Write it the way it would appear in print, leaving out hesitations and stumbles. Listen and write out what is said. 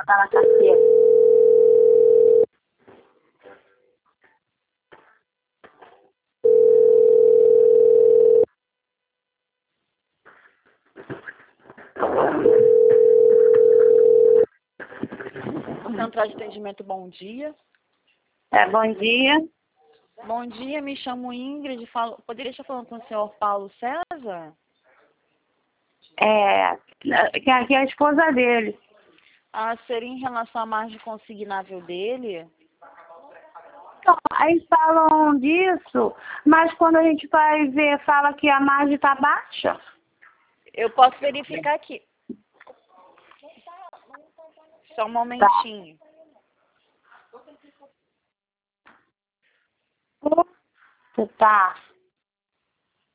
tá na carteira. Central de Atendimento, bom dia. Bom dia. Bom dia, me chamo Ingrid. Poderia estar falando com o senhor Paulo César? Que aqui é a esposa dele. Seria em relação à margem consignável dele? Então, aí falam disso, mas quando a gente vai ver, fala que a margem está baixa. Eu posso verificar aqui. Só um momentinho. Tá.